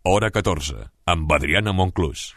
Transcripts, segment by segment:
Hora 14, amb Adriana Monclús.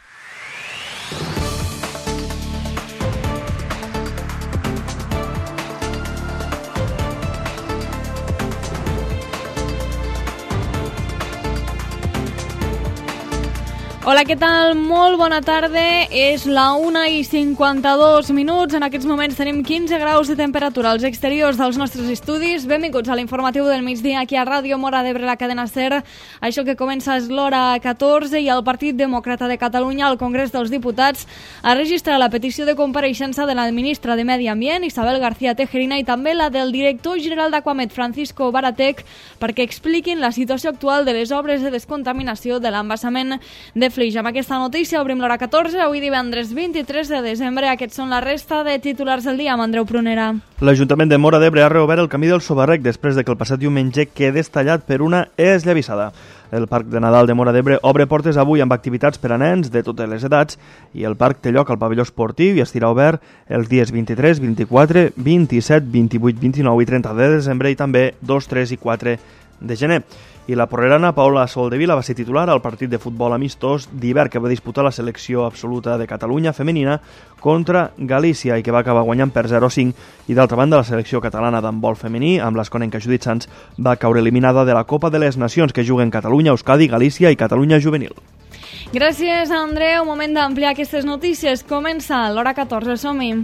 Hola, què tal? Molt bona tarda. És la 1:52. En aquests moments tenim 15 graus de temperatura als exteriors dels nostres estudis. Benvinguts a l'informatiu del migdia aquí a Ràdio Móra d'Ebre, la cadena SER. Això que comença és l'hora 14 i el Partit Demòcrata de Catalunya al Congrés dels Diputats ha registrat la petició de compareixença de la ministra de Medi Ambient, Isabel García Tejerina, i també la del director general d'Aquamet, Francisco Baratec, perquè expliquin la situació actual de les obres de descontaminació de l'embassament de Flix. Amb aquesta notícia obrim l'hora 14, avui divendres 23 de desembre. Aquests són la resta de titulars del dia amb Andreu Prunera. L'Ajuntament de Móra d'Ebre ha reobert el camí del Sobarrec després de que el passat diumenge quedés tallat per una esllavissada. El Parc de Nadal de Móra d'Ebre obre portes avui amb activitats per a nens de totes les edats i el parc té lloc al pavelló esportiu i estarà obert els dies 23, 24, 27, 28, 29 i 30 de desembre i també 2, 3 i 4 de gener. I la porrerana Paula Soldevila va ser titular al partit de futbol amistós d'hivern que va disputar la selecció absoluta de Catalunya femenina contra Galícia i que va acabar guanyant per 0-5. I d'altra banda, la selecció catalana d'handbol femení, amb l'Esconenca Judit Sans, va caure eliminada de la Copa de les Nacions que juguen Catalunya, Euskadi, Galícia i Catalunya Juvenil. Gràcies, Andreu. Moment d'ampliar aquestes notícies. Comença l'hora 14. Som-hi.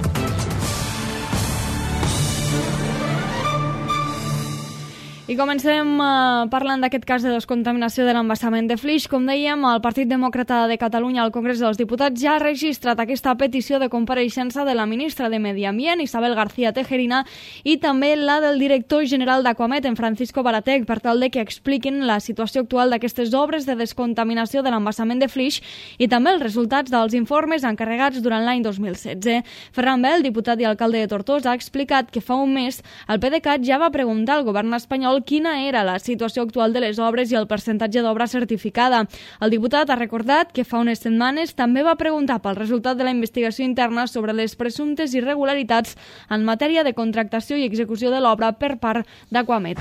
I comencem parlant d'aquest cas de descontaminació de l'embassament de Flix. Com dèiem, el Partit Demòcrata de Catalunya al Congrés dels Diputats ja ha registrat aquesta petició de compareixença de la ministra de Medi Ambient, Isabel García Tejerina, i també la del director general d'Aquamet, en Francisco Baratec, per tal de que expliquin la situació actual d'aquestes obres de descontaminació de l'embassament de Flix i també els resultats dels informes encarregats durant l'any 2016. Ferran Bel, diputat i alcalde de Tortosa, ha explicat que fa un mes el PDeCAT ja va preguntar al govern espanyol quina era la situació actual de les obres i el percentatge d'obra certificada. El diputat ha recordat que fa unes setmanes també va preguntar pel resultat de la investigació interna sobre les presumptes irregularitats en matèria de contractació i execució de l'obra per part d'Aquamet.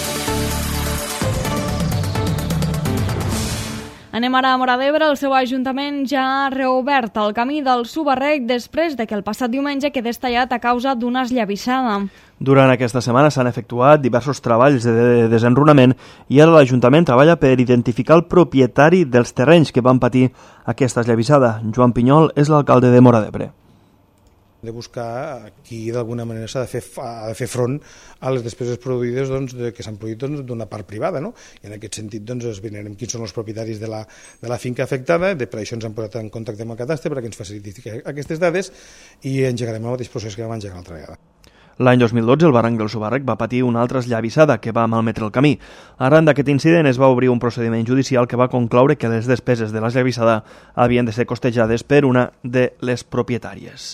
Anem ara a Móra d'Ebre. El seu ajuntament ja ha reobert el camí del Sobarrec després de que el passat diumenge quedés tallat a causa d'una esllavissada. Durant aquesta setmana s'han efectuat diversos treballs de desenrunament i ara l'Ajuntament treballa per identificar el propietari dels terrenys que van patir aquesta esllavissada. Joan Pinyol és l'alcalde de Móra d'Ebre. De buscar qui d'alguna manera s'ha de fer front a les despeses produïdes que s'han produït d'una part privada, no? I en aquest sentit esbrinarem quins són els propietaris de la finca afectada. Per això ens hem posat en contacte amb el cadastre perquè ens faciliti aquestes dades i engegarem el mateix procés que vam engegar l'altra vegada. L'any 2012 el barranc del Sobarrec va patir una altra esllavissada que va malmetre el camí. Arran d'aquest incident es va obrir un procediment judicial que va concloure que les despeses de l'esllavissada havien de ser costejades per una de les propietàries.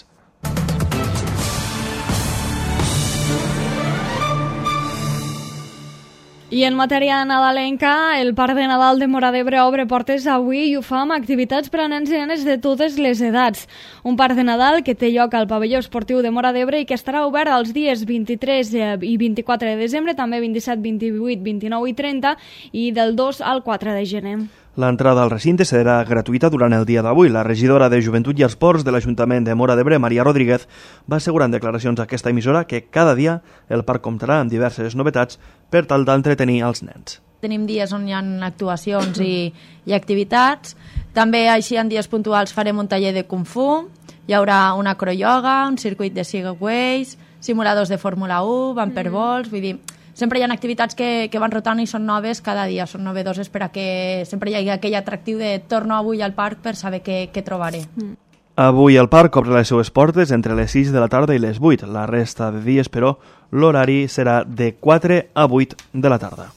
I en matèria nadalenca, el Parc de Nadal de Móra d'Ebre obre portes avui i ho fa amb activitats per a nens i nenes de totes les edats. Un parc de Nadal que té lloc al pavelló esportiu de Móra d'Ebre i que estarà obert els dies 23 i 24 de desembre, també 27, 28, 29 i 30 i del 2 al 4 de gener. L'entrada al recinte serà gratuïta durant el dia d'avui. La regidora de Joventut i Esports de l'Ajuntament de Móra d'Ebre, Maria Rodríguez, va assegurar en declaracions a aquesta emissora que cada dia el parc comptarà amb diverses novetats per tal d'entretenir els nens. Tenim dies on hi ha actuacions i activitats. També així en dies puntuals farem un taller de Kung Fu, hi haurà una acroyoga, un circuit de Segways, simuladors de Fórmula 1, bumperballs, vull dir, sempre hi ha activitats que van rotant i són noves cada dia, són novedoses per a que sempre hi hagi aquell atractiu de torno avui al parc per saber què trobaré. Avui el parc obre les seues portes entre les 6 de la tarda i les 8. La resta de dies, però, l'horari serà de 4 a 8 de la tarda.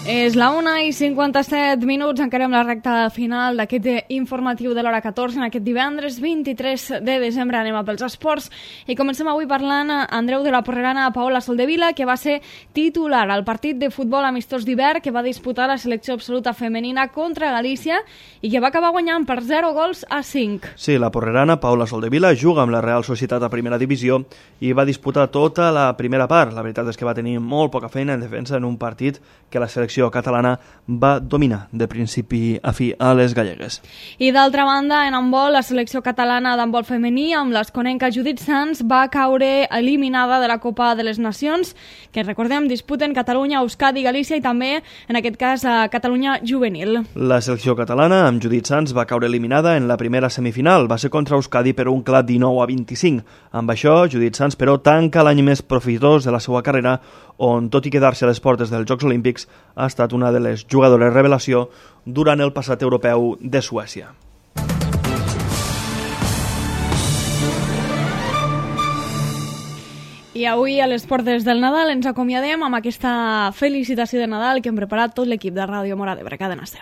És la 1:57, encarem la recta final d'aquest informatiu de l'hora 14 en aquest divendres 23 de desembre. Anem a pels esports i comencem avui parlant Andreu de la Porrerana Paola Soldevila, que va ser titular al partit de futbol amistós d'hivern que va disputar la selecció absoluta femenina contra Galícia i que va acabar guanyant per 0-5. Sí, la Porrerana Paola Soldevila juga amb la Real Societat a primera divisió i va disputar tota la primera part. La veritat és que va tenir molt poca feina en defensa en un partit que la selecció catalana va dominar de principi a fi a les gallegues. I d'altra banda, en handbol, la selecció catalana d'handbol femení amb l'esconenca Judit Sans va caure eliminada de la Copa de les Nacions, que recordem disputen Catalunya, Euskadi, Galícia i també, en aquest cas, a Catalunya juvenil. La selecció catalana amb Judit Sans va caure eliminada en la primera semifinal. Va ser contra Euskadi per un clar 19-25. Amb això, Judit Sans, però, tanca l'any més profitós de la seva carrera, on, tot i quedar-se a les portes dels Jocs Olímpics, ha estat una de les jugadores revelació durant el passat europeu de Suècia. I avui, a les portes del Nadal, ens acomiadem amb aquesta felicitació de Nadal que hem preparat tot l'equip de Ràdio Móra d'Ebre, Cadena Ser.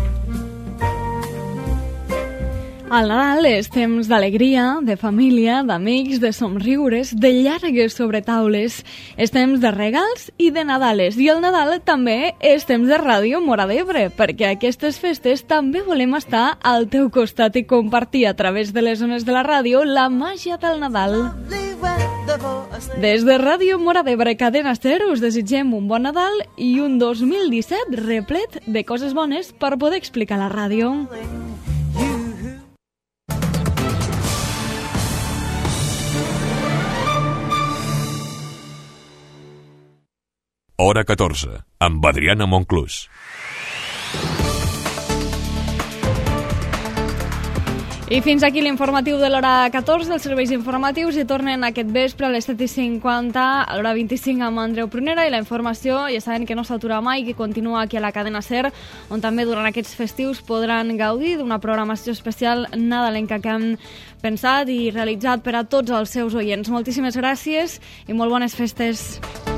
El Nadal és temps d'alegria, de família, d'amics, de somriures, de llargues sobretaules. És temps de regals i de Nadales. I el Nadal també és temps de Ràdio Móra d'Ebre, perquè aquestes festes també volem estar al teu costat i compartir a través de les zones de la ràdio la màgia del Nadal. Des de Ràdio Móra d'Ebre, Cadena Ser, us desitgem un bon Nadal i un 2017 replet de coses bones per poder explicar a la ràdio. Hora 14, amb Adriana Monclús. I fins aquí l'informatiu de l'hora 14 dels serveis informatius i tornen aquest vespre a les 7:50, a l'hora 25 amb Andreu Prunera, i la informació ja saben que no s'atura mai, que continua aquí a la Cadena Ser, on també durant aquests festius podran gaudir d'una programació especial nadalenca que han pensat i realitzat per a tots els seus oients. Moltíssimes gràcies i molt bones festes.